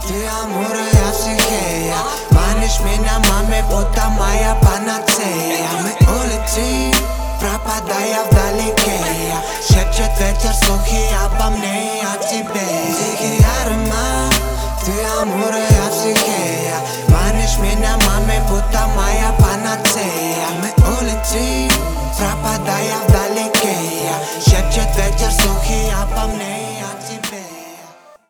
Ты амура, я психея. Манишь меня, маме, будто моя панацея. Мы улетим, пропадая вдалеке. Шепчет ветер слухи обо мне и о тебе. Дикий аромат, ты амура, я психея. Манишь меня, маме, будто моя панацея. Мы улетим, пропадая вдалеке.